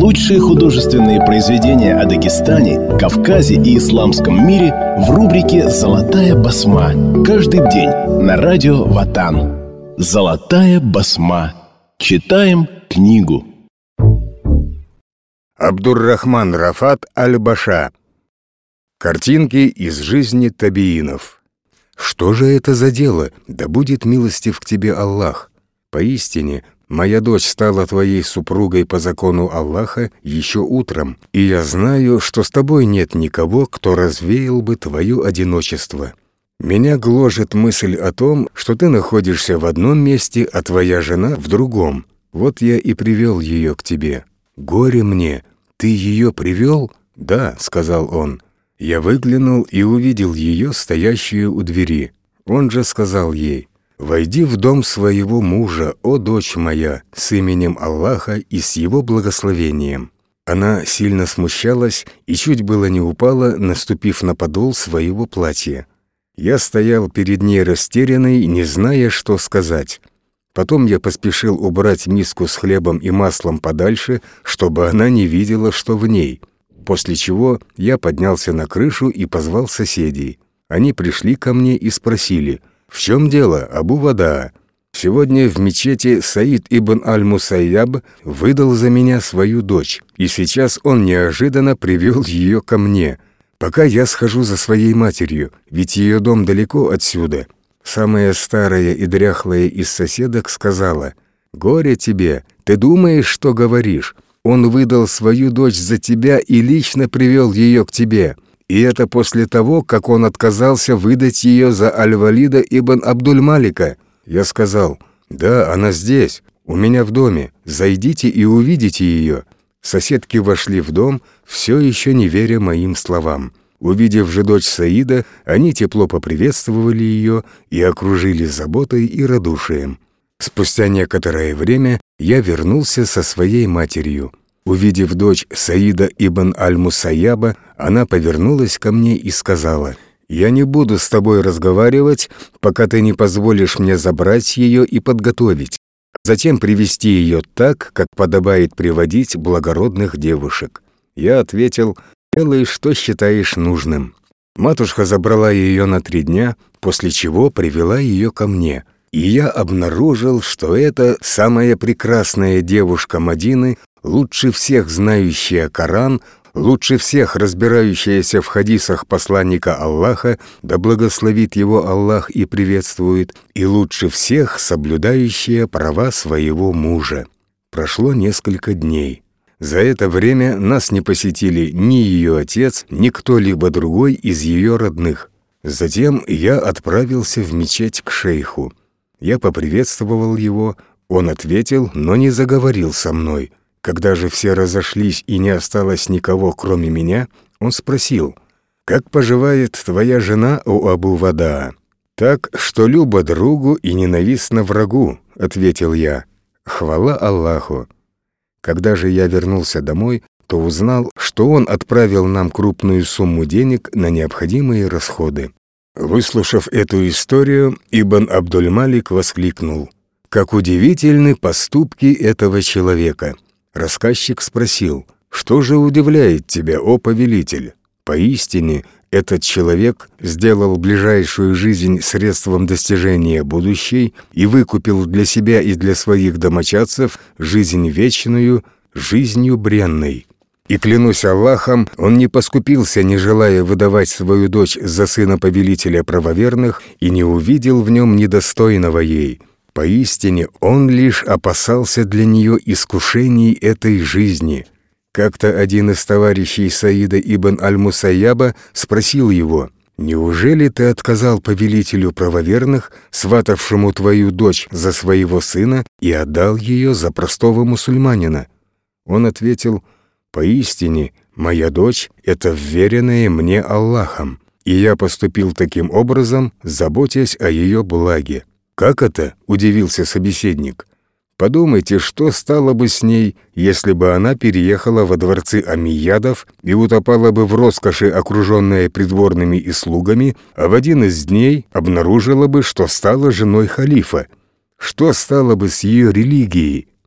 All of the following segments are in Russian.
Лучшие художественные произведения о Дагестане, Кавказе и исламском мире в рубрике «Золотая басма». Каждый день на радио Ватан. «Золотая басма». Читаем книгу. Абдур-Рахман Рафат Аль-Баша. Картинки из жизни табиинов. Что же это за дело? Да будет милостив к тебе Аллах. Поистине, моя дочь стала твоей супругой по закону Аллаха еще утром, и я знаю, что с тобой нет никого, кто развеял бы твое одиночество. Меня гложет мысль о том, что ты находишься в одном месте, а твоя жена в другом. Вот я и привел ее к тебе. Горе мне! Ты ее привел? Да, сказал он. Я выглянул и увидел ее, стоящую у двери. Он же сказал ей: «Войди в дом своего мужа, о дочь моя, с именем Аллаха и с его благословением». Она сильно смущалась и чуть было не упала, наступив на подол своего платья. Я стоял перед ней растерянный, не зная, что сказать. Потом я поспешил убрать миску с хлебом и маслом подальше, чтобы она не видела, что в ней. После чего я поднялся на крышу и позвал соседей. Они пришли ко мне и спросили: «В чем дело, Абу Вадаа? Сегодня в мечети Саид ибн Аль-Мусайяб выдал за меня свою дочь, и сейчас он неожиданно привел ее ко мне. Пока я схожу за своей матерью, ведь ее дом далеко отсюда». Самая старая и дряхлая из соседок сказала: «Горе тебе, ты думаешь, что говоришь? Он выдал свою дочь за тебя и лично привел ее к тебе. И это после того, как он отказался выдать ее за Аль-Валида ибн Абдуль-Малика». Я сказал: «Да, она здесь, у меня в доме. Зайдите и увидите ее». Соседки вошли в дом, все еще не веря моим словам. Увидев же дочь Саида, они тепло поприветствовали ее и окружили заботой и радушием. Спустя некоторое время я вернулся со своей матерью. Увидев дочь Саида ибн Аль-Мусайяба, она повернулась ко мне и сказала: «Я не буду с тобой разговаривать, пока ты не позволишь мне забрать ее и подготовить, затем привести ее так, как подобает приводить благородных девушек». Я ответил: «Делай, что считаешь нужным». Матушка забрала ее на 3 дня, после чего привела ее ко мне. И я обнаружил, что это самая прекрасная девушка Мадины, лучше всех знающая Коран, лучше всех разбирающаяся в хадисах посланника Аллаха, да благословит его Аллах и приветствует, и лучше всех соблюдающая права своего мужа. Прошло несколько дней. За это время нас не посетили ни ее отец, ни кто-либо другой из ее родных. Затем я отправился в мечеть к шейху. Я поприветствовал его, он ответил, но не заговорил со мной. Когда же все разошлись и не осталось никого, кроме меня, он спросил: «Как поживает твоя жена, о Абу Вадаа?» «Так, что любо другу и ненавистно врагу», — ответил я. «Хвала Аллаху». Когда же я вернулся домой, то узнал, что он отправил нам крупную сумму денег на необходимые расходы. Выслушав эту историю, Ибн Абдуль-Малик воскликнул: «Как удивительны поступки этого человека!» Рассказчик спросил: «Что же удивляет тебя, о повелитель?» Поистине, этот человек сделал ближайшую жизнь средством достижения будущей и выкупил для себя и для своих домочадцев жизнь вечную, жизнью бренной. И клянусь Аллахом, он не поскупился, не желая выдавать свою дочь за сына повелителя правоверных, и не увидел в нем недостойного ей. Поистине, он лишь опасался для нее искушений этой жизни». Как-то один из товарищей Саида ибн Аль-Мусайяба спросил его: «Неужели ты отказал повелителю правоверных, сватавшему твою дочь за своего сына, и отдал ее за простого мусульманина?» Он ответил: «Поистине, моя дочь — это вверенная мне Аллахом, и я поступил таким образом, заботясь о ее благе». «Как это?» — удивился собеседник. «Подумайте, что стало бы с ней, если бы она переехала во дворцы Амиядов и утопала бы в роскоши, окруженная придворными и слугами, а в один из дней обнаружила бы, что стала женой халифа. Что стало бы с ее религией?»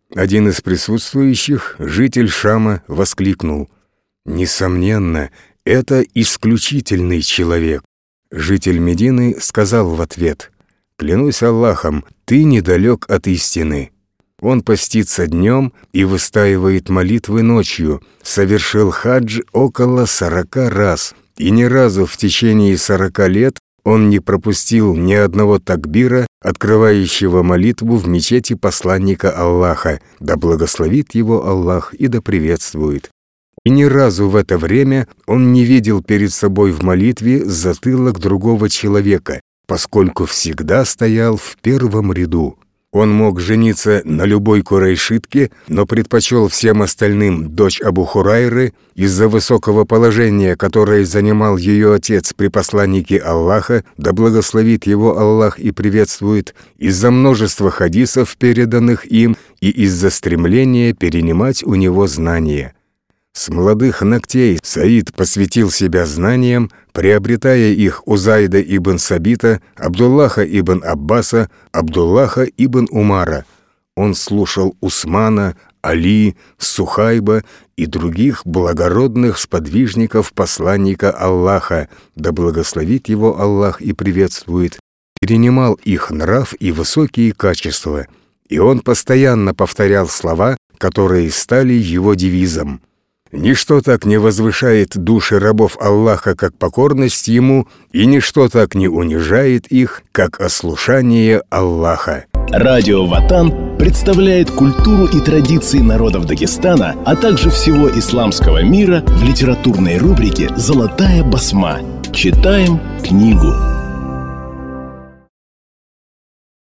Один из присутствующих, житель Шама, воскликнул: «Несомненно, это исключительный человек». Житель Медины сказал в ответ: «Клянусь Аллахом, ты недалек от истины. Он постится днем и выстаивает молитвы ночью, совершил хадж около 40 раз, и ни разу в течение 40 лет он не пропустил ни одного такбира, открывающего молитву в мечети посланника Аллаха, да благословит его Аллах и да приветствует. И ни разу в это время он не видел перед собой в молитве затылок другого человека, поскольку всегда стоял в первом ряду. Он мог жениться на любой курайшитке, но предпочел всем остальным дочь Абу Хурайры из-за высокого положения, которое занимал ее отец при посланнике Аллаха, да благословит его Аллах и приветствует, из-за множества хадисов, переданных им, и из-за стремления перенимать у него знания. С молодых ногтей Саид посвятил себя знаниям, приобретая их у Зайда ибн Сабита, Абдуллаха ибн Аббаса, Абдуллаха ибн Умара. Он слушал Усмана, Али, Сухайба и других благородных сподвижников посланника Аллаха, да благословит его Аллах и приветствует, перенимал их нрав и высокие качества, и он постоянно повторял слова, которые стали его девизом. Ничто так не возвышает души рабов Аллаха, как покорность Ему, и ничто так не унижает их, как ослушание Аллаха. Радио Ватан представляет культуру и традиции народов Дагестана, а также всего исламского мира в литературной рубрике «Золотая басма». Читаем книгу.